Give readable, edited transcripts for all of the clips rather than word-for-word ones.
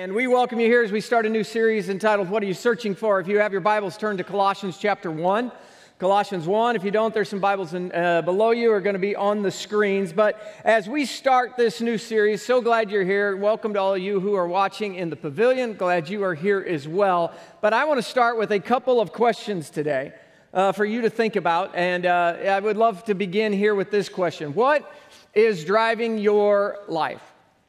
And we welcome you here as we start a new series entitled, What Are You Searching For? If you have your Bibles, turn to Colossians chapter 1. Colossians 1. If you don't, there's some Bibles below you are going to be on the screens. But as we start this new series, so glad you're here. Welcome to all of you who are watching in the pavilion. Glad you are here as well. But I want to start with a couple of questions today for you to think about. And I would love to begin here with this question. What is driving your life?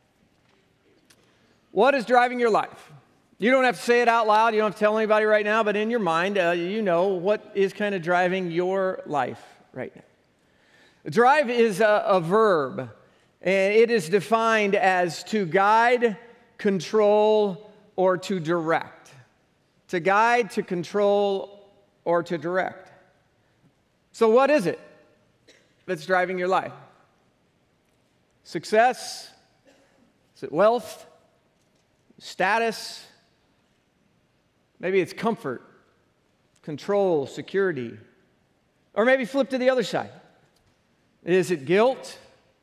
What is driving your life? You don't have to say it out loud. You don't have to tell anybody right now, but in your mind, you know what is kind of driving your life right now. Drive is a verb, and it is defined as to guide, control, or to direct. To guide, to control, or to direct. So what is it that's driving your life? Success? Is it wealth? Status? Maybe it's comfort, control, security. Or maybe flip to the other side. Is it guilt?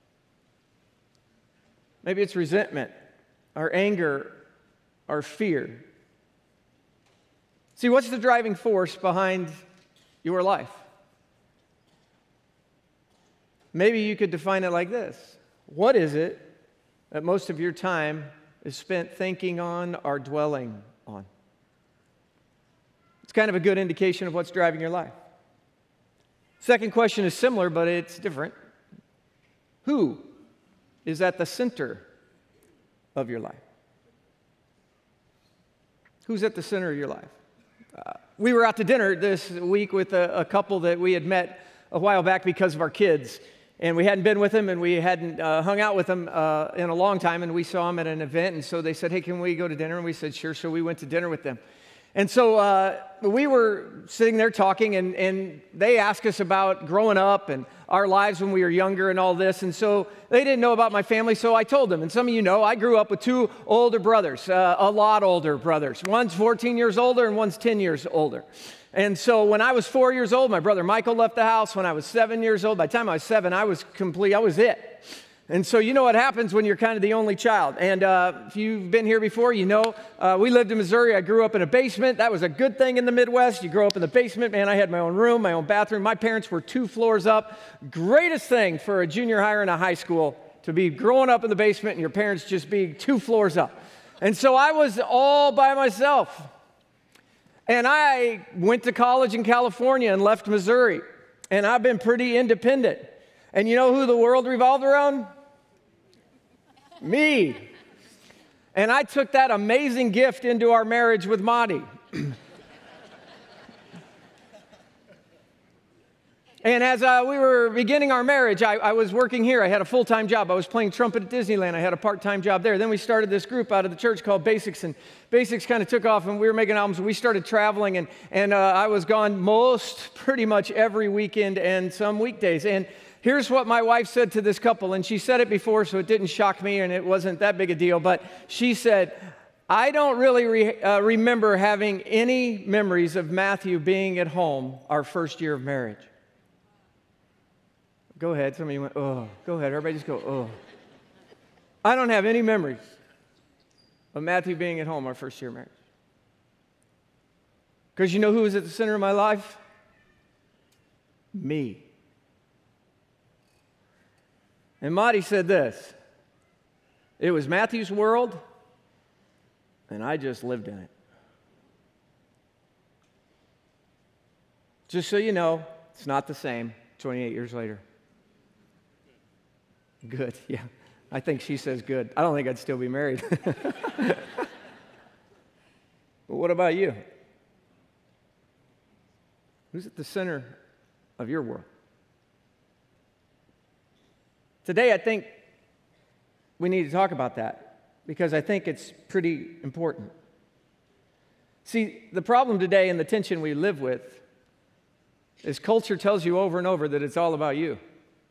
Maybe it's resentment, or anger, or fear. See, what's the driving force behind your life? Maybe you could define it like this. What is it that most of your time is spent thinking on or dwelling on? It's kind of a good indication of what's driving your life. Second question is similar, but it's different. Who is at the center of your life? Who's at the center of your life? We were out to dinner this week with a couple that we had met a while back because of our kids. And we hadn't been with them, and we hadn't hung out with them in a long time, and we saw them at an event, and so they said, hey, can we go to dinner? And we said, sure, so we went to dinner with them. And so we were sitting there talking, and they asked us about growing up and our lives when we were younger and all this, and so they didn't know about my family, so I told them. And some of you know, I grew up with two older brothers, a lot older brothers. One's 14 years older, and one's 10 years older. And so when I was 4 years old, my brother Michael left the house. When I was 7 years old, by the time I was 7, I was complete. I was it. And so you know what happens when you're kind of the only child. And if you've been here before, you know we lived in Missouri. I grew up in a basement. That was a good thing in the Midwest. You grow up in the basement. Man, I had my own room, my own bathroom. My parents were 2 floors up. Greatest thing for a junior higher in a high school to be growing up in the basement and your parents just being 2 floors up. And so I was all by myself. And I went to college in California and left Missouri. And I've been pretty independent. And you know who the world revolved around? Me. And I took that amazing gift into our marriage with Monty. And as we were beginning our marriage, I was working here. I had a full-time job. I was playing trumpet at Disneyland. I had a part-time job there. Then we started this group out of the church called Basics, and Basics kind of took off, and we were making albums. We started traveling, and I was gone pretty much every weekend and some weekdays. And here's what my wife said to this couple, and she said it before, so it didn't shock me, and it wasn't that big a deal, but she said, I don't really remember having any memories of Matthew being at home our first year of marriage. Go ahead. Some of you went, oh. Go ahead. Everybody just go, oh. I don't have any memories of Matthew being at home our first year of marriage. Because you know who was at the center of my life? Me. And Marty said this. It was Matthew's world, and I just lived in it. Just so you know, it's not the same 28 years later. Good, yeah. I think she says good. I don't think I'd still be married. But what about you? Who's at the center of your world? Today, I think we need to talk about that because I think it's pretty important. See, the problem today and the tension we live with is culture tells you over and over that it's all about you.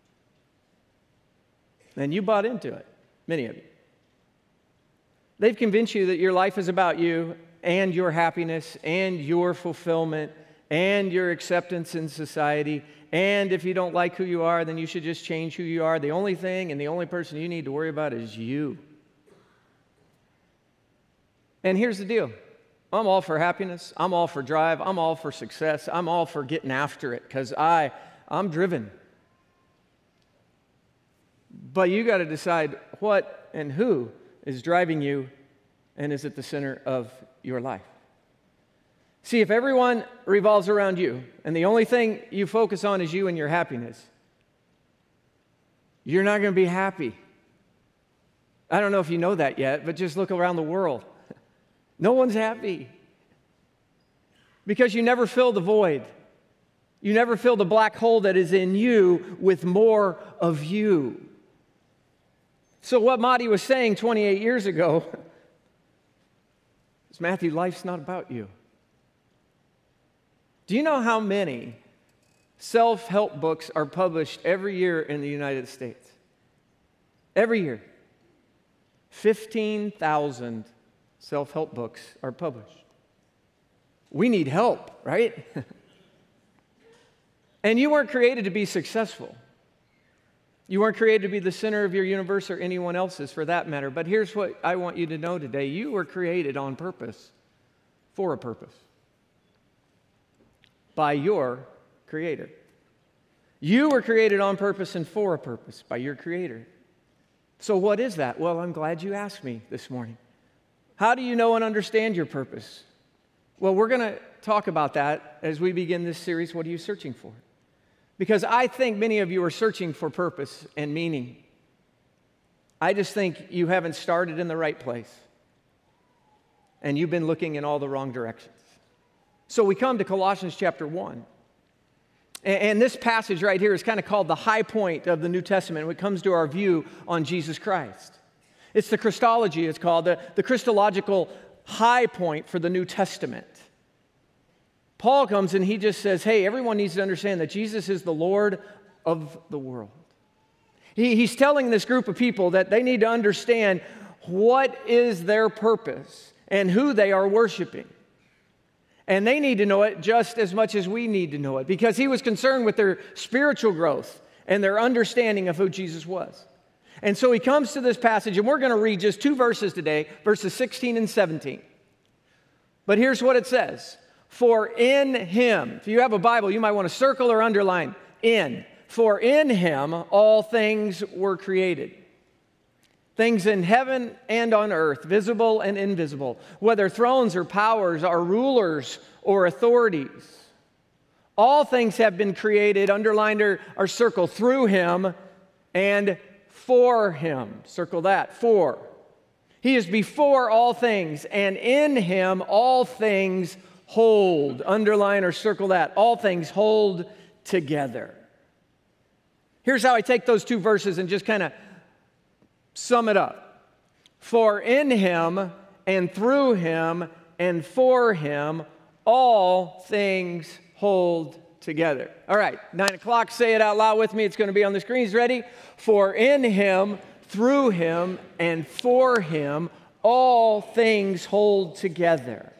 And you bought into it, many of you. They've convinced you that your life is about you and your happiness and your fulfillment and your acceptance in society. And if you don't like who you are, then you should just change who you are. The only thing and the only person you need to worry about is you. And here's the deal. I'm all for happiness. I'm all for drive. I'm all for success. I'm all for getting after it because I'm driven. But you got to decide what and who is driving you and is at the center of your life. See, if everyone revolves around you and the only thing you focus on is you and your happiness, you're not going to be happy. I don't know if you know that yet, but just look around the world. No one's happy because you never fill the void. You never fill the black hole that is in you with more of you. So what Marty was saying 28 years ago is, Matthew, life's not about you. Do you know how many self-help books are published every year in the United States? Every year. 15,000 self-help books are published. We need help, right? And you weren't created to be successful. You weren't created to be the center of your universe or anyone else's for that matter. But here's what I want you to know today. You were created on purpose, for a purpose, by your Creator. You were created on purpose and for a purpose by your Creator. So what is that? Well, I'm glad you asked me this morning. How do you know and understand your purpose? Well, we're going to talk about that as we begin this series, What Are You Searching For? Because I think many of you are searching for purpose and meaning. I just think you haven't started in the right place. And you've been looking in all the wrong directions. So we come to Colossians chapter 1. And this passage right here is kind of called the high point of the New Testament when it comes to our view on Jesus Christ. It's the Christology, it's called, the Christological high point for the New Testament. Paul comes and he just says, hey, everyone needs to understand that Jesus is the Lord of the world. He's telling this group of people that they need to understand what is their purpose and who they are worshiping. And they need to know it just as much as we need to know it, because he was concerned with their spiritual growth and their understanding of who Jesus was. And so he comes to this passage, and we're going to read just 2 verses today, verses 16 and 17. But here's what it says. For in him, if you have a Bible, you might want to circle or underline in. For in him all things were created. Things in heaven and on earth, visible and invisible, whether thrones or powers or rulers or authorities. All things have been created, underlined or circled, through him and for him. Circle that, for. He is before all things, and in him all things hold. Underline or circle that. All things hold together. Here's how I take those 2 verses and just kind of sum it up. For in him and through him and for him, all things hold together. All right, 9 o'clock, say it out loud with me. It's going to be on the screens. Ready? For in him, through him, and for him, all things hold together.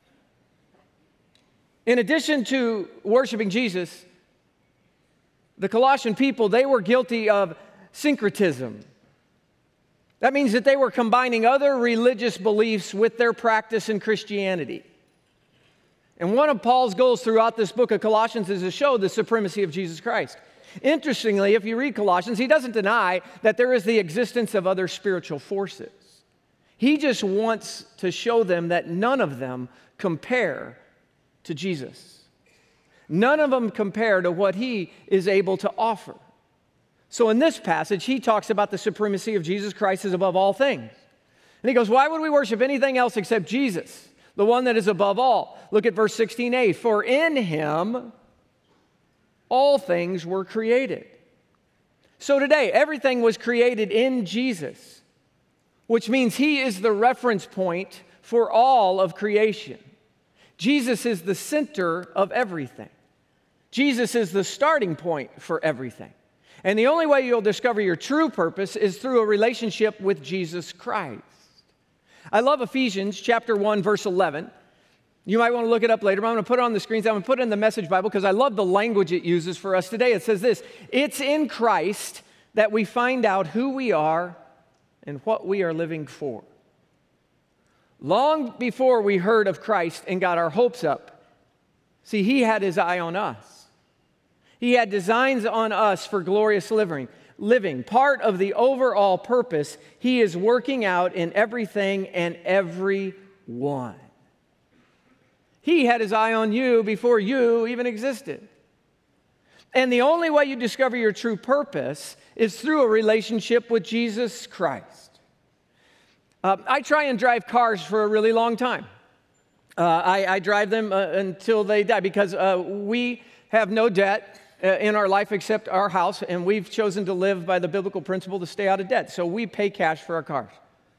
In addition to worshiping Jesus, the Colossian people, they were guilty of syncretism. That means that they were combining other religious beliefs with their practice in Christianity. And one of Paul's goals throughout this book of Colossians is to show the supremacy of Jesus Christ. Interestingly, if you read Colossians, he doesn't deny that there is the existence of other spiritual forces. He just wants to show them that none of them compare to Jesus. None of them compare to what he is able to offer. So in this passage, he talks about the supremacy of Jesus Christ as above all things. And he goes, why would we worship anything else except Jesus, the one that is above all? Look at verse 16a. For in him all things were created. So today, everything was created in Jesus, which means he is the reference point for all of creation. Jesus is the center of everything. Jesus is the starting point for everything. And the only way you'll discover your true purpose is through a relationship with Jesus Christ. I love Ephesians chapter 1, verse 11. You might want to look it up later, but I'm going to put it on the screens. I'm going to put it in the Message Bible because I love the language it uses for us today. It says this: it's in Christ that we find out who we are and what we are living for. long before we heard of Christ and got our hopes up, see, he had his eye on us. He had designs on us for glorious living. Part of the overall purpose he is working out in everything and everyone. He had his eye on you before you even existed. And the only way you discover your true purpose is through a relationship with Jesus Christ. I try and drive cars for a really long time. I drive them until they die because we have no debt in our life except our house, and we've chosen to live by the biblical principle to stay out of debt. So we pay cash for our cars.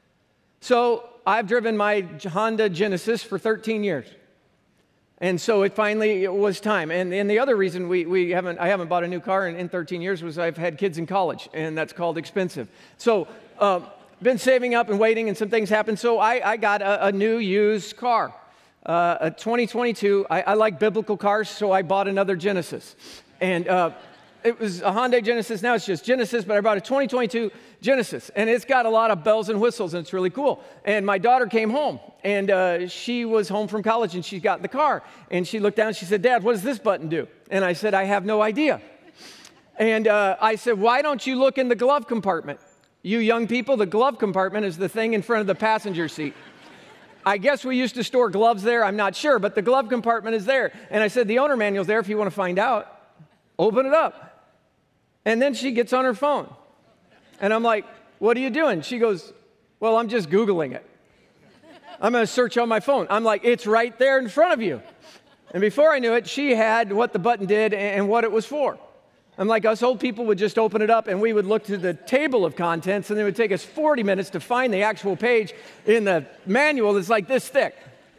So I've driven my Honda Genesis for 13 years. And so it finally was time. And the other reason I haven't bought a new car in 13 years was I've had kids in college, and that's called expensive. So been saving up and waiting, and some things happened. So I got a new used car, a 2022. I like biblical cars, so I bought another Genesis. And it was a Hyundai Genesis. Now it's just Genesis, but I bought a 2022 Genesis, and it's got a lot of bells and whistles, and it's really cool. And my daughter came home, and she was home from college, and she got in the car, and she looked down, and she said, "Dad, what does this button do?" And I said, "I have no idea." And I said, "Why don't you look in the glove compartment? You young people, the glove compartment is the thing in front of the passenger seat. I guess we used to store gloves there. I'm not sure, but the glove compartment is there." And I said, "The owner manual's there if you want to find out. Open it up." And then she gets on her phone. And I'm like, "What are you doing?" She goes, "Well, I'm just Googling it. I'm going to search on my phone." I'm like, "It's right there in front of you." And before I knew it, she had what the button did and what it was for. I'm like, us old people would just open it up and we would look to the table of contents, and it would take us 40 minutes to find the actual page in the manual that's like this thick.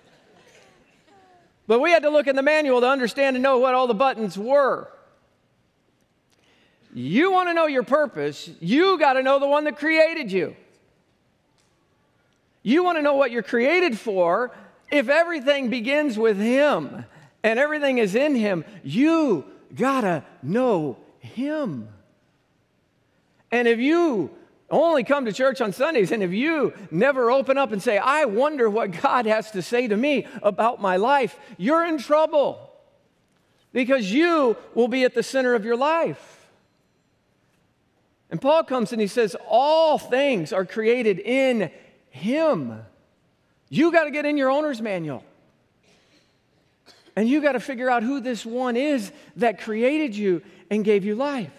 But we had to look in the manual to understand and know what all the buttons were. You want to know your purpose, you got to know the one that created you. You want to know what you're created for. If everything begins with him and everything is in him, you got to know him. And if you only come to church on Sundays, and if you never open up and say, "I wonder what God has to say to me about my life," you're in trouble, because you will be at the center of your life. And Paul comes and he says, all things are created in him. You got to get in your owner's manual. And you got to figure out who this one is that created you and gave you life.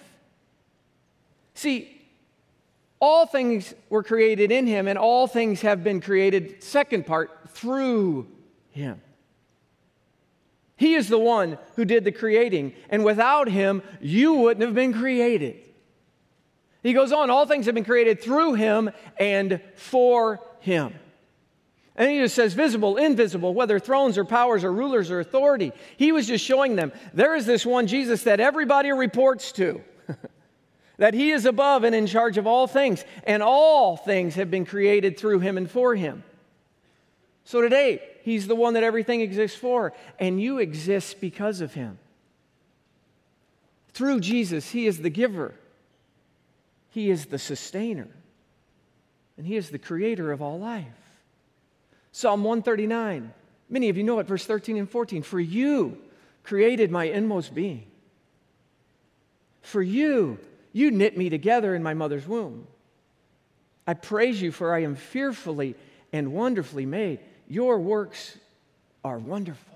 See, all things were created in him, and all things have been created, second part, through him. He is the one who did the creating, and without him, you wouldn't have been created. He goes on, all things have been created through him and for him. And he just says visible, invisible, whether thrones or powers or rulers or authority. He was just showing them there is this one Jesus that everybody reports to, that he is above and in charge of all things, and all things have been created through him and for him. So today, he's the one that everything exists for, and you exist because of him. Through Jesus, he is the giver. He is the sustainer, and he is the creator of all life. Psalm 139, many of you know it, verse 13 and 14. For you created my inmost being. For you knit me together in my mother's womb. I praise you, for I am fearfully and wonderfully made. Your works are wonderful.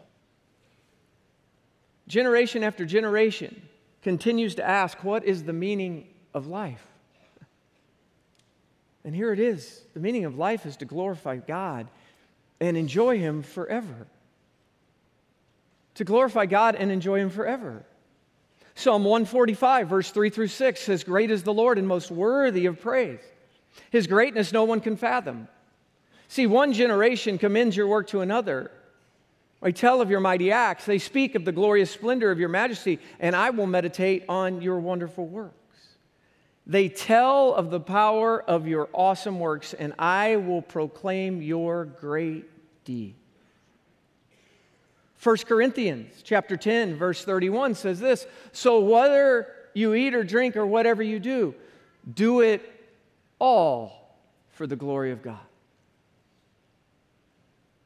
Generation after generation continues to ask, what is the meaning of life? And here it is. The meaning of life is to glorify God and enjoy him forever. To glorify God and enjoy him forever. Psalm 145, verse 3 through 6 says, great is the Lord and most worthy of praise. His greatness no one can fathom. See, one generation commends your work to another. I tell of your mighty acts. They speak of the glorious splendor of your majesty, and I will meditate on your wonderful works. They tell of the power of your awesome works, and I will proclaim your great deeds. 1 Corinthians chapter 10, verse 31 says this, so whether you eat or drink or whatever you do, do it all for the glory of God.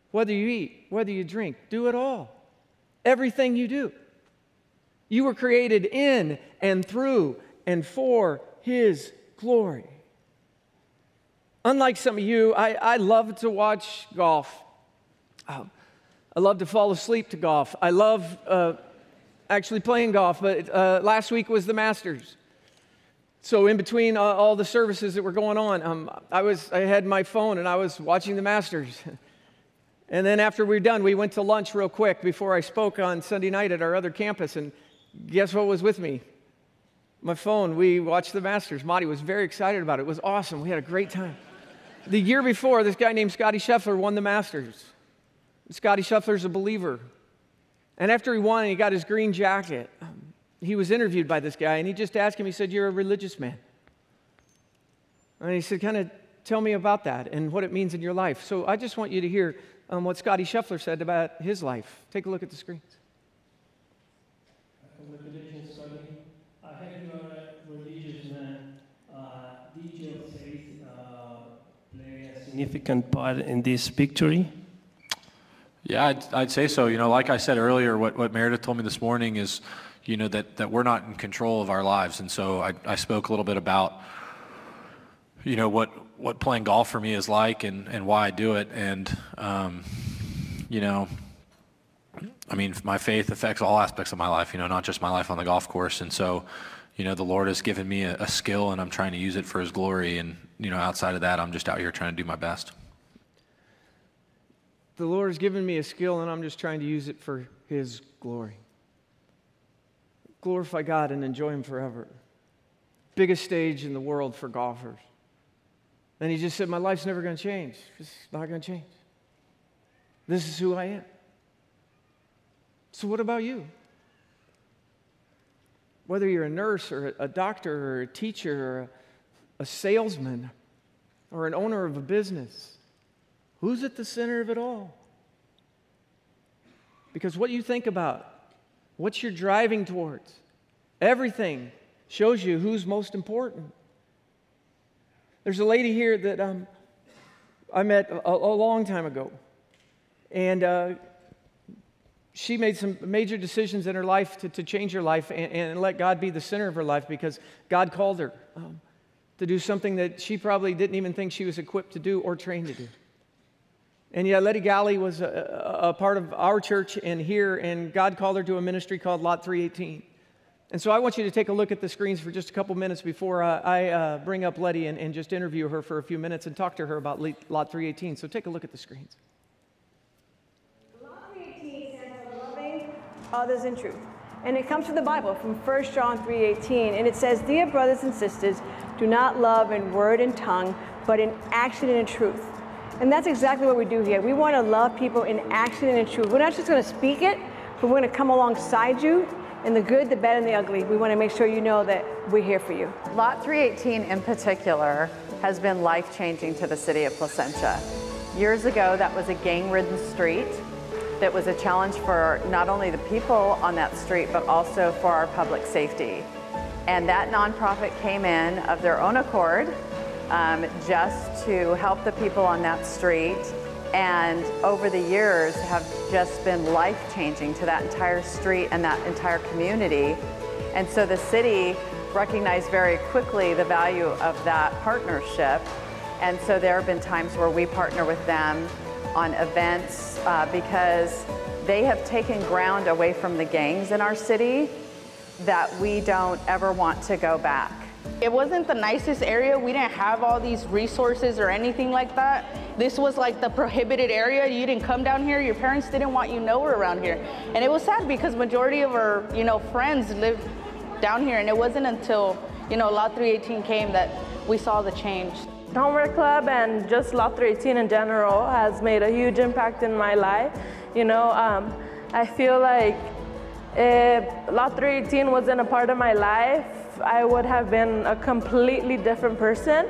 whether you eat, whether you drink, do it all. Everything you do. You were created in and through and for His glory. Unlike some of you, I love to watch golf. I love to fall asleep to golf. I love actually playing golf, but last week was the Masters. So in between all the services that were going on, I had my phone and I was watching the Masters. And then after we were done, we went to lunch real quick before I spoke on Sunday night at our other campus. And guess what was with me? My phone. We watched the Masters. Monty was very excited about it. It was awesome. We had a great time. The year before, this guy named Scottie Scheffler won the Masters. Scottie Scheffler's a believer. And after he won and he got his green jacket, he was interviewed by this guy, and he just asked him, he said, "You're a religious man." And he said, kind of tell me about that and what it means in your life. So I just want you to hear what Scottie Scheffler said about his life. Take a look at the screens. From the religion study, I heard you are a religious man. Did your faith play a significant part in this victory? Yeah, I'd say so. Like I said earlier, what Meredith told me this morning is, that we're not in control of our lives. And so I spoke a little bit about, what playing golf for me is like and why I do it. And, my faith affects all aspects of my life, not just my life on the golf course. And so, the Lord has given me a skill and I'm trying to use it for His glory. And, outside of that, I'm just out here trying to do my best. The Lord has given me a skill and I'm just trying to use it for His glory. Glorify God and enjoy Him forever. Biggest stage in the world for golfers. And he just said, my life's never going to change. It's not going to change. This is who I am. So what about you? Whether you're a nurse or a doctor or a teacher or a salesman or an owner of a business, who's at the center of it all? Because what you think about, what you're driving towards, everything shows you who's most important. There's a lady here that I met a long time ago, and she made some major decisions in her life to change her life and let God be the center of her life because God called her to do something that she probably didn't even think she was equipped to do or trained to do. And yet Letty Galley was a part of our church and here, and God called her to a ministry called Lot 318. And so I want you to take a look at the screens for just a couple minutes before I bring up Letty and just interview her for a few minutes and talk to her about Lot 318. So take a look at the screens. Lot 318 stands for loving others in truth. And it comes from the Bible, from 1 John 3:18. And it says, "Dear brothers and sisters, do not love in word and tongue, but in action and in truth." And that's exactly what we do here. We want to love people in action and in truth. We're not just going to speak it, but we're going to come alongside you in the good, the bad, and the ugly. We want to make sure you know that we're here for you. Lot 318 in particular has been life-changing to the city of Placentia. Years ago, that was a gang-ridden street that was a challenge for not only the people on that street, but also for our public safety. And that nonprofit came in of their own accord just to help the people on that street, and over the years have just been life-changing to that entire street and that entire community. And so the city recognized very quickly the value of that partnership, and so there have been times where we partner with them on events because they have taken ground away from the gangs in our city that we don't ever want to go back. It wasn't the nicest area. We didn't have all these resources or anything like that. This was like the prohibited area. You didn't come down here. Your parents didn't want you nowhere around here. And it was sad because majority of our, friends lived down here. And it wasn't until, Lot 318 came that we saw the change. Homework Club and just Lot 318 in general has made a huge impact in my life. I feel like if Lot 318 wasn't a part of my life, I would have been a completely different person.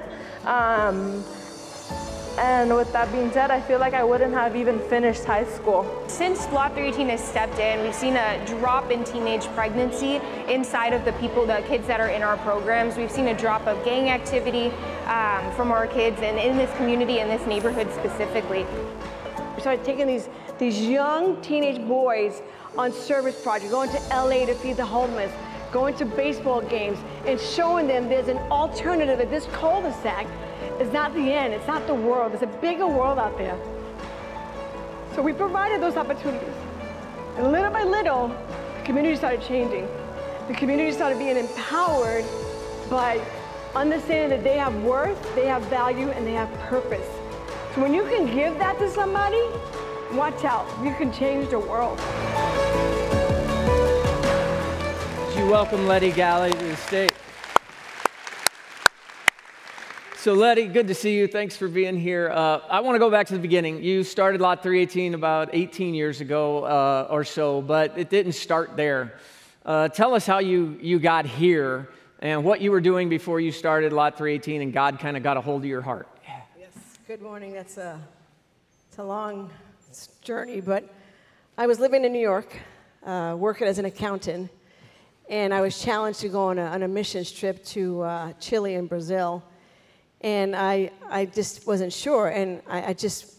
And with that being said, I feel like I wouldn't have even finished high school. Since Lot 318 has stepped in, we've seen a drop in teenage pregnancy inside of the kids that are in our programs. We've seen a drop of gang activity from our kids and in this community, in this neighborhood specifically. We started taking these young teenage boys on service projects, going to LA to feed the homeless, going to baseball games, and showing them there's an alternative, that this cul-de-sac is not the end, it's not the world, there's a bigger world out there. So we provided those opportunities. And little by little, the community started changing. The community started being empowered by understanding that they have worth, they have value, and they have purpose. So when you can give that to somebody, watch out, you can change the world. Would you welcome Letty Galley to the stage? So Letty, good to see you. Thanks for being here. I want to go back to the beginning. You started Lot 318 about 18 years ago or so, but it didn't start there. Tell us how you got here and what you were doing before you started Lot 318 and God kind of got a hold of your heart. Yes, good morning. It's a long journey, but I was living in New York, working as an accountant, and I was challenged to go on a missions trip to Chile and Brazil. And I just wasn't sure, and I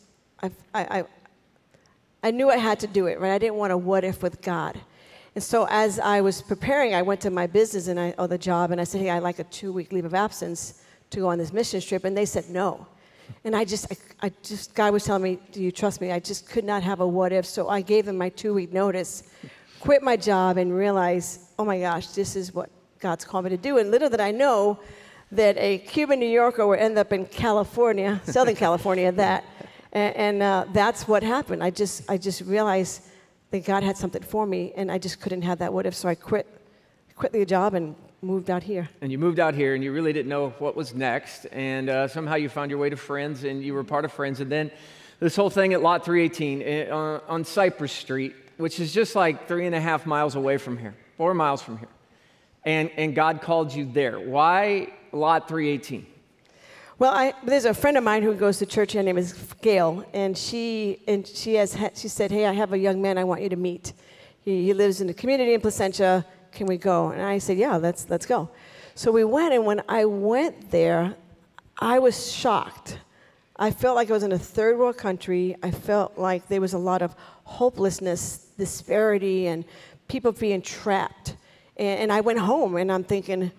knew I had to do it, right? I didn't want a what if with God. And so as I was preparing, I went to my business or the job, and I said, hey, I'd like a 2-week leave of absence to go on this mission trip, and they said no. And I just, God was telling me, do you trust me? I just could not have a what if, so I gave them my 2-week notice, quit my job, and realized, oh my gosh, this is what God's called me to do. And little did I know that a Cuban New Yorker would end up in California, Southern California, and that's what happened. I just realized that God had something for me, and I just couldn't have that what if, so I quit the job and moved out here. And you moved out here, and you really didn't know what was next, and somehow you found your way to Friends, and you were part of Friends, and then this whole thing at Lot 318 on Cypress Street, which is just like 3.5 miles away from here, 4 miles from here, and God called you there. Why Lot 318? Well, there's a friend of mine who goes to church. Her name is Gail, and she said, hey, I have a young man I want you to meet. He lives in the community in Placentia. Can we go? And I said, yeah, let's go. So we went, and when I went there, I was shocked. I felt like I was in a third world country. I felt like there was a lot of hopelessness, disparity, and people being trapped. And I went home, and I'm thinking,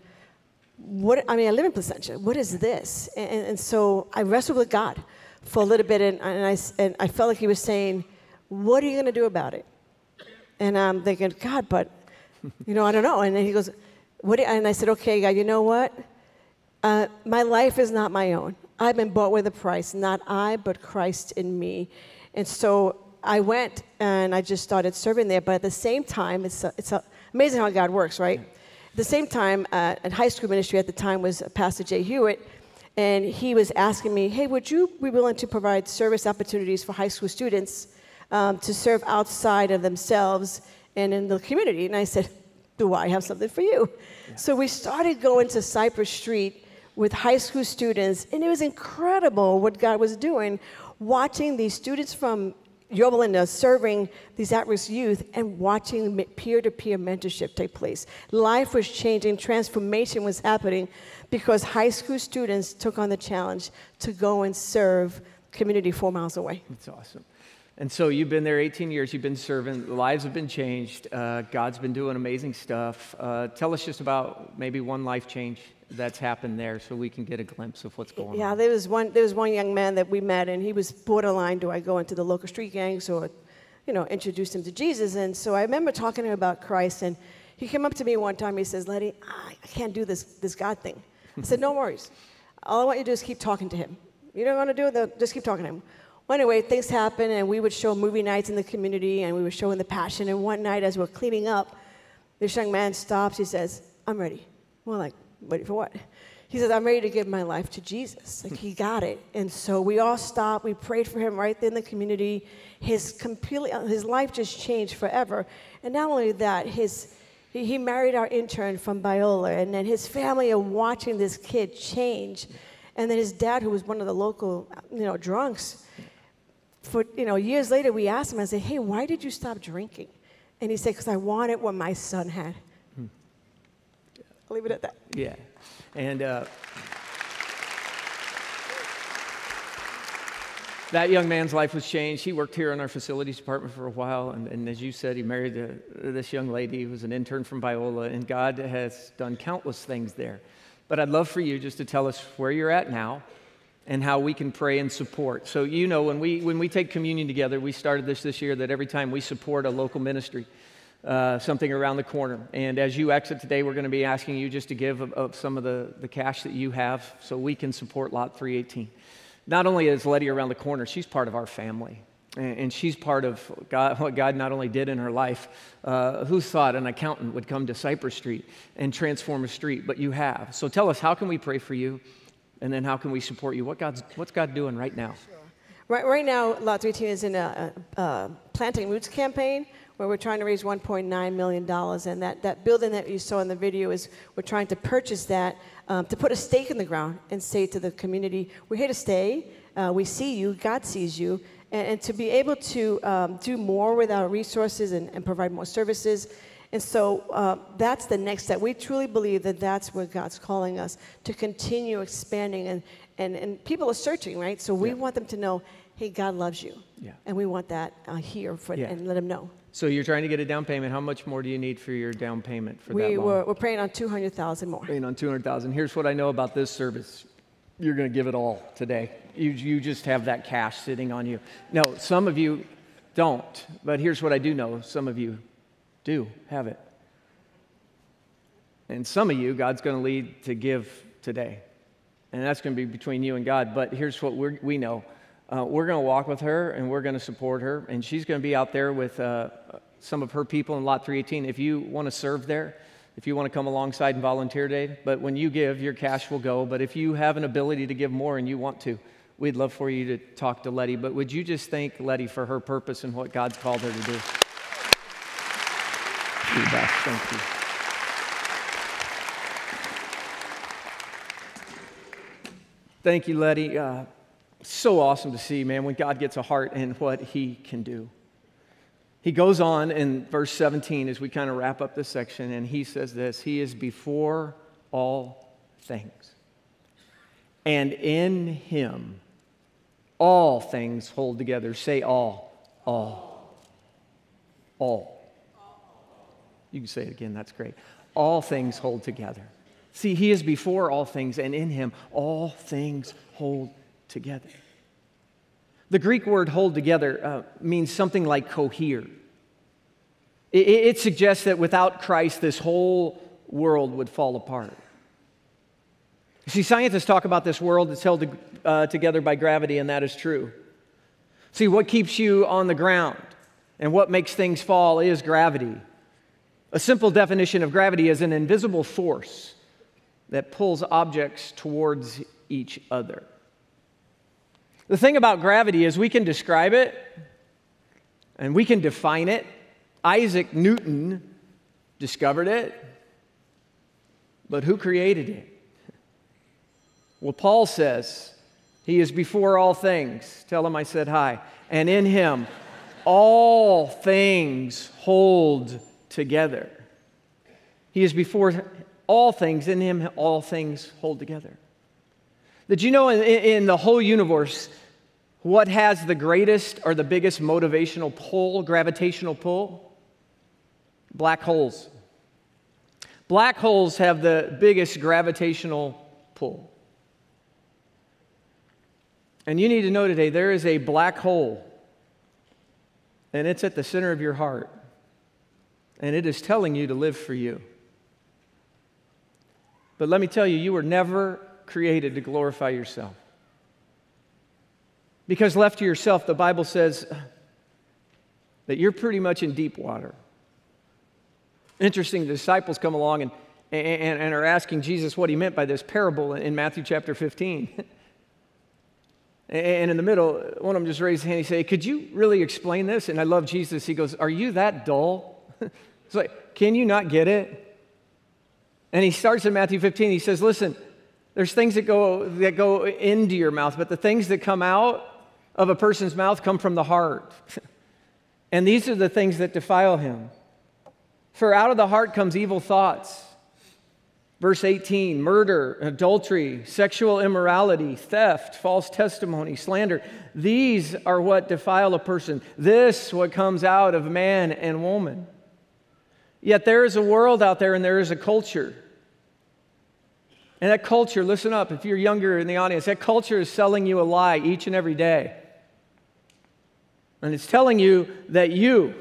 I live in Placentia. What is this? And so I wrestled with God for a little bit, and I felt like he was saying, what are you going to do about it? And I'm thinking, God, but, I don't know. And then he goes, and I said, okay, God, you know what? My life is not my own. I've been bought with a price, not I, but Christ in me. And so I went, and I just started serving there. But at the same time, it's amazing how God works, right? At the same time, at high school ministry at the time was Pastor Jay Hewitt, and he was asking me, hey, would you be willing to provide service opportunities for high school students to serve outside of themselves and in the community? And I said, do I have something for you? Yeah. So we started going to Cypress Street with high school students, and it was incredible what God was doing, watching these students from Yorba Linda serving these at-risk youth and watching peer-to-peer mentorship take place. Life was changing, transformation was happening because high school students took on the challenge to go and serve community 4 miles away. That's awesome. And so you've been there 18 years, you've been serving, lives have been changed, God's been doing amazing stuff. Tell us just about maybe one life change that's happened there so we can get a glimpse of what's going on. Yeah, there was one young man that we met, and he was borderline, do I go into the local street gangs or, introduce him to Jesus? And so I remember talking to him about Christ, and he came up to me one time, he says, Letty, I can't do this God thing. I said, no worries. All I want you to do is keep talking to him. You don't want to do it, just keep talking to him. Well, anyway, things happened, and we would show movie nights in the community, and we were showing the passion. And one night, as we're cleaning up, this young man stops. He says, I'm ready. We're like, ready for what? He says, I'm ready to give my life to Jesus. Like, he got it. And so we all stopped. We prayed for him right there in the community. His life just changed forever. And not only that, he married our intern from Biola, and then his family are watching this kid change. And then his dad, who was one of the local, drunks, for, years later, we asked him, I said, hey, why did you stop drinking? And he said, because I wanted what my son had. I'll leave it at that. Yeah. And That young man's life was changed. He worked here in our facilities department for a while, and as you said, he married this young lady who was an intern from Biola, and God has done countless things there. But I'd love for you just to tell us where you're at now and how we can pray and support. So you know, when we take communion together, we started this year that every time we support a local ministry, something around the corner. And as you exit today, we're going to be asking you just to give of some of the cash that you have so we can support Lot 318. Not only is Letty around the corner, she's part of our family. And she's part of God, what God not only did in her life. Who thought an accountant would come to Cypress Street and transform a street? But you have. So tell us, how can we pray for you? And then how can we support you? What's God doing right now? Right now, Lot 318 is in a Planting Roots campaign where we're trying to raise $1.9 million. And that building that you saw in the video is, we're trying to purchase that to put a stake in the ground and say to the community, we're here to stay. We see you. God sees you. And to be able to do more with our resources and provide more services. And so that's the next step. We truly believe that that's where God's calling us, to continue expanding. And people are searching, right? So we want them to know, hey, God loves you. Yeah. And we want that here and let them know. So you're trying to get a down payment. How much more do you need for your down payment for that loan? We're praying on $200,000 more. Praying on $200,000. Here's what I know about this service. You're going to give it all today. You just have that cash sitting on you. No, some of you don't. But here's what I do know. Some of you do have it. And some of you, God's going to lead to give today. And that's going to be between you and God. But here's what we know. We're going to walk with her, and we're going to support her. And she's going to be out there with some of her people in Lot 318. If you want to serve there, if you want to come alongside and volunteer today, but when you give, your cash will go. But if you have an ability to give more and you want to, we'd love for you to talk to Letty. But would you just thank Letty for her purpose and what God's called her to do? Thank you. Thank you, Letty. So awesome to see, man, when God gets a heart and what he can do. He goes on in verse 17 as we kind of wrap up this section, and he says this: he is before all things. And in him, all things hold together. Say all. All. All. You can say it again, that's great. All things hold together. See, he is before all things, and in him, all things hold together. The Greek word hold together means something like cohere. It suggests that without Christ, this whole world would fall apart. See, scientists talk about this world that's held together by gravity, and that is true. See, what keeps you on the ground and what makes things fall is gravity. A simple definition of gravity is an invisible force that pulls objects towards each other. The thing about gravity is we can describe it and we can define it. Isaac Newton discovered it, but who created it? Well, Paul says he is before all things. Tell him I said hi. And in him, all things hold together. He is before all things. In him, all things hold together. Did you know in the whole universe, what has the greatest or the biggest motivational pull, gravitational pull? Black holes. Black holes have the biggest gravitational pull. And you need to know today, there is a black hole, and it's at the center of your heart, and it is telling you to live for you. But let me tell you, you were never created to glorify yourself. Because left to yourself, the Bible says that you're pretty much in deep water. Interesting, the disciples come along and are asking Jesus what he meant by this parable in Matthew chapter 15. And in the middle, one of them just raised his hand. He said, could you really explain this? And I love Jesus. He goes, are you that dull? It's like, can you not get it? And he starts in Matthew 15. He says, listen, there's things that go into your mouth, but the things that come out of a person's mouth come from the heart. And these are the things that defile him. For out of the heart comes evil thoughts, Verse 18, murder, adultery, sexual immorality, theft, false testimony, slander. These are what defile a person. This what comes out of man and woman. Yet there is a world out there and there is a culture. And that culture, listen up, if you're younger in the audience, that culture is selling you a lie each and every day. And it's telling you that you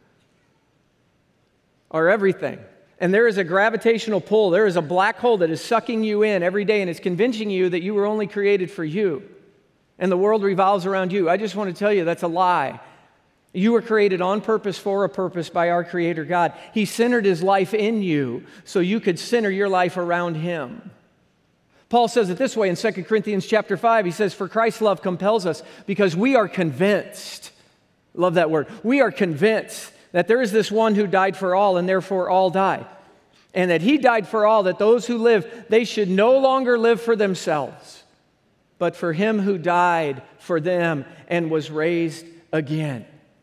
are everything. And there is a gravitational pull. There is a black hole that is sucking you in every day, and it's convincing you that you were only created for you. And the world revolves around you. I just want to tell you that's a lie. You were created on purpose for a purpose by our Creator God. He centered His life in you so you could center your life around Him. Paul says it this way in 2 Corinthians chapter 5. He says, "For Christ's love compels us because we are convinced." Love that word. We are convinced that there is this one who died for all, and therefore all die. And that He died for all, that those who live, they should no longer live for themselves, but for Him who died for them and was raised again.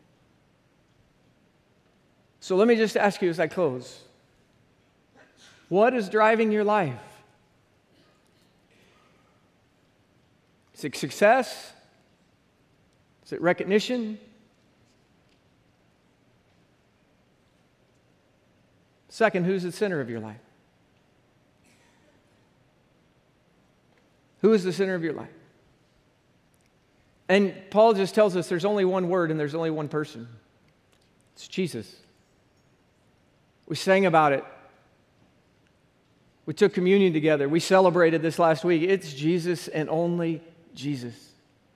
So let me just ask you as I close, what is driving your life? Is it success? Is it recognition? Second, who's the center of your life? Who is the center of your life? And Paul just tells us there's only one word and there's only one person. It's Jesus. We sang about it. We took communion together. We celebrated this last week. It's Jesus and only Jesus.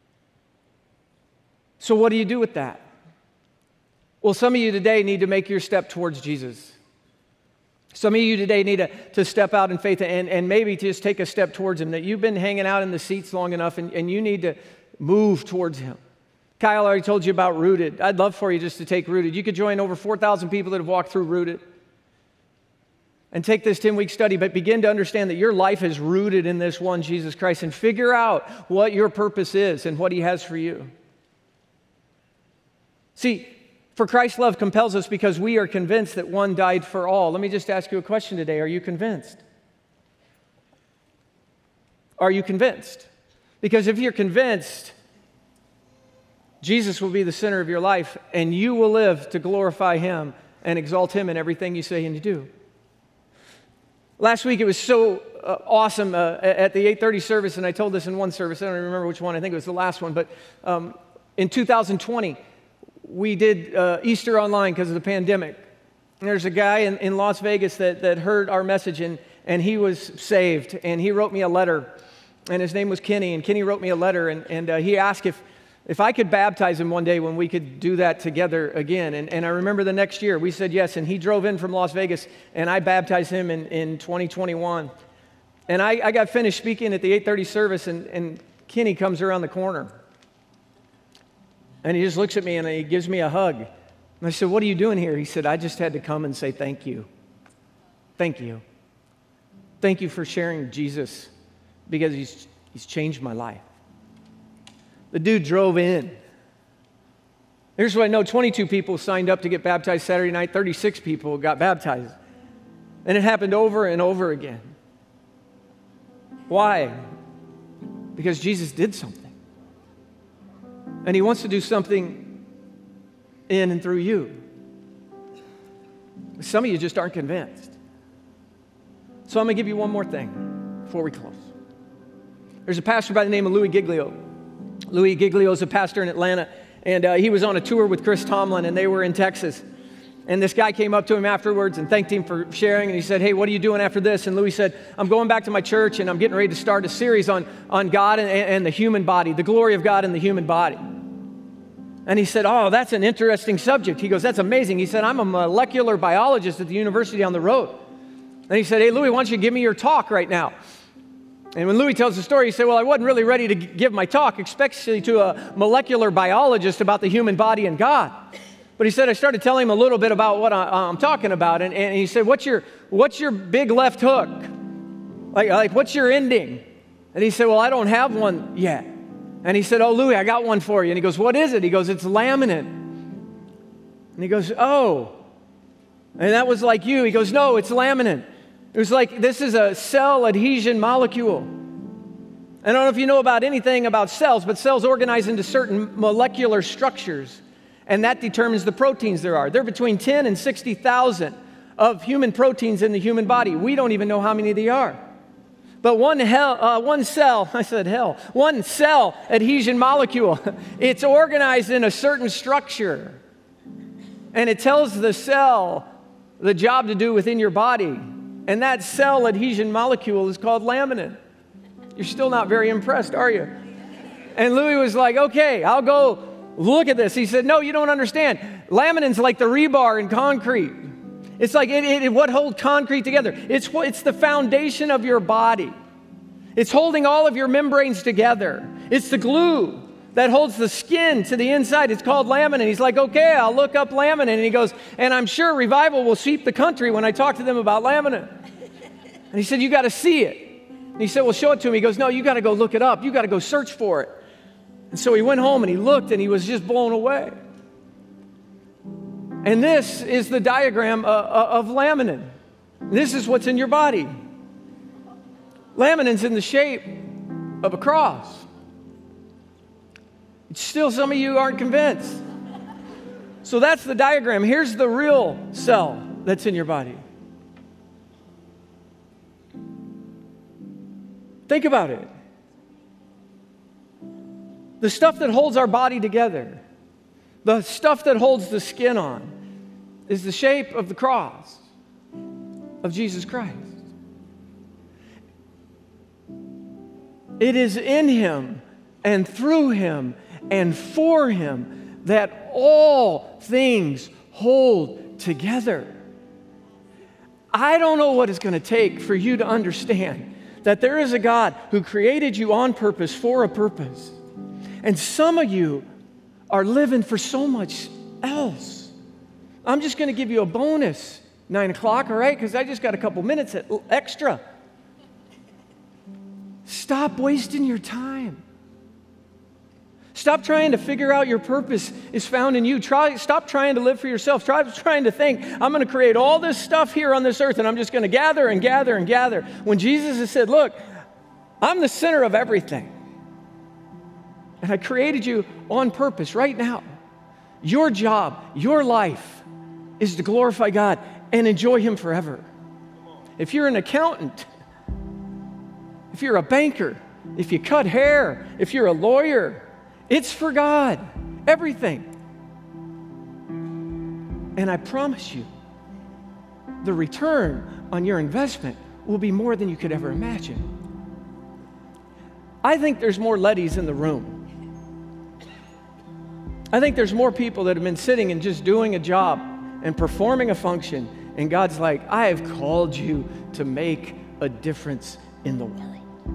So what do you do with that? Well, some of you today need to make your step towards Jesus. Some of you today need to step out in faith and maybe just take a step towards Him. That you've been hanging out in the seats long enough and you need to move towards Him. Kyle already told you about Rooted. I'd love for you just to take Rooted. You could join over 4,000 people that have walked through Rooted. And take this 10-week study, but begin to understand that your life is rooted in this one, Jesus Christ, and figure out what your purpose is and what He has for you. See, for Christ's love compels us because we are convinced that one died for all. Let me just ask you a question today. Are you convinced? Are you convinced? Because if you're convinced, Jesus will be the center of your life, and you will live to glorify Him and exalt Him in everything you say and you do. Last week it was so awesome at the 8:30 service, and I told this in one service. I don't even remember which one. I think it was the last one. But in 2020, we did Easter online because of the pandemic. And there's a guy in Las Vegas that heard our message, and he was saved. And he wrote me a letter, and his name was Kenny. And Kenny wrote me a letter, and he asked if I could baptize him one day when we could do that together again. And I remember the next year, we said yes, and he drove in from Las Vegas, and I baptized him in 2021. And I got finished speaking at the 8:30 service, and Kenny comes around the corner. And he just looks at me, and he gives me a hug. And I said, "What are you doing here?" He said, "I just had to come and say thank you. Thank you. Thank you for sharing Jesus, because he's changed my life." The dude drove in. Here's what I know. 22 people signed up to get baptized Saturday night. 36 people got baptized. And it happened over and over again. Why? Because Jesus did something. And He wants to do something in and through you. Some of you just aren't convinced. So I'm going to give you one more thing before we close. There's a pastor by the name of Louis Giglio. Louis Giglio is a pastor in Atlanta, and he was on a tour with Chris Tomlin, and they were in Texas. And this guy came up to him afterwards and thanked him for sharing, and he said, "Hey, what are you doing after this?" And Louis said, "I'm going back to my church, and I'm getting ready to start a series on God and the human body, the glory of God in the human body." And he said, "Oh, that's an interesting subject." He goes, "That's amazing." He said, "I'm a molecular biologist at the university down the road." And he said, "Hey, Louis, why don't you give me your talk right now?" And when Louis tells the story, he said, "Well, I wasn't really ready to give my talk, especially to a molecular biologist about the human body and God." But he said, I started telling him a little bit about what I'm talking about. And he said, what's your big left hook? Like, what's your ending? And he said, "Well, I don't have one yet." And he said, "Oh, Louis, I got one for you." And he goes, "What is it?" He goes, "It's laminin." And he goes, "Oh." And that was like you. He goes, "No, it's laminin." It was like, this is a cell adhesion molecule. I don't know if you know about anything about cells, but cells organize into certain molecular structures, and that determines the proteins there are. There are between 10 and 60,000 of human proteins in the human body. We don't even know how many there are. But one cell adhesion molecule, it's organized in a certain structure, and it tells the cell the job to do within your body. And that cell adhesion molecule is called laminin. You're still not very impressed, are you? And Louis was like, okay, I'll go look at this. He said, no, you don't understand. Laminin's like the rebar in concrete. It's like what holds concrete together. It's the foundation of your body. It's holding all of your membranes together. It's the glue that holds the skin to the inside. It's called laminin. He's like, okay, I'll look up laminin. And he goes, and I'm sure revival will sweep the country when I talk to them about laminin. And he said, you got to see it. And he said, well, show it to him. He goes, no, you got to go look it up. You got to go search for it. And so he went home and he looked and he was just blown away. And this is the diagram of laminin. This is what's in your body. Laminin's in the shape of a cross. Still, some of you aren't convinced. So that's the diagram. Here's the real cell that's in your body. Think about it. The stuff that holds our body together, the stuff that holds the skin on, is the shape of the cross of Jesus Christ. It is in Him and through Him and for Him that all things hold together. I don't know what it's going to take for you to understand that there is a God who created you on purpose for a purpose. And some of you are living for so much else. I'm just going to give you a bonus, 9 o'clock, all right? Because I just got a couple minutes extra. Stop wasting your time. Stop trying to figure out your purpose is found in you. Stop trying to live for yourself. Stop trying to think, I'm going to create all this stuff here on this earth and I'm just going to gather and gather and gather. When Jesus has said, look, I'm the center of everything. And I created you on purpose right now. Your job, your life is to glorify God and enjoy Him forever. If you're an accountant, if you're a banker, if you cut hair, if you're a lawyer, it's for God, everything. And I promise you, the return on your investment will be more than you could ever imagine. I think there's more Lettys in the room. I think there's more people that have been sitting and just doing a job and performing a function, and God's like, I have called you to make a difference in the world.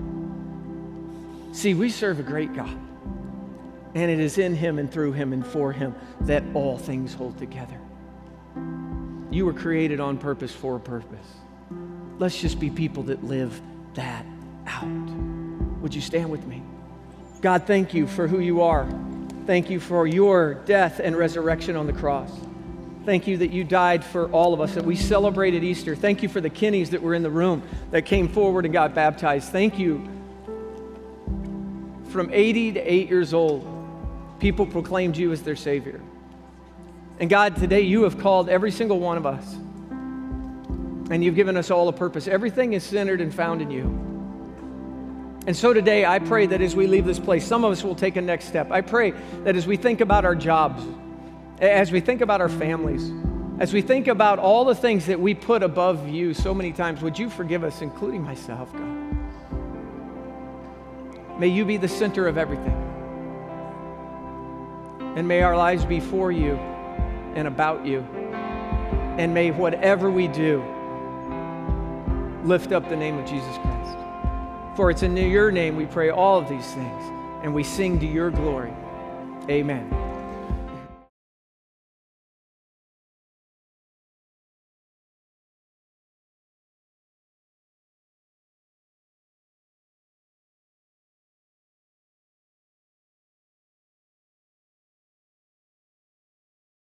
See, we serve a great God. And it is in Him and through Him and for Him that all things hold together. You were created on purpose for a purpose. Let's just be people that live that out. Would you stand with me? God, thank you for who you are. Thank you for your death and resurrection on the cross. Thank you that you died for all of us, that we celebrated Easter. Thank you for the Kinneys that were in the room that came forward and got baptized. Thank you. From 80 to 8 years old, people proclaimed you as their Savior. And God, today you have called every single one of us. And you've given us all a purpose. Everything is centered and found in you. And so today, I pray that as we leave this place, some of us will take a next step. I pray that as we think about our jobs, as we think about our families, as we think about all the things that we put above you so many times, would you forgive us, including myself, God? May you be the center of everything. And may our lives be for you and about you. And may whatever we do lift up the name of Jesus Christ. For it's in your name we pray all of these things, and we sing to your glory. Amen.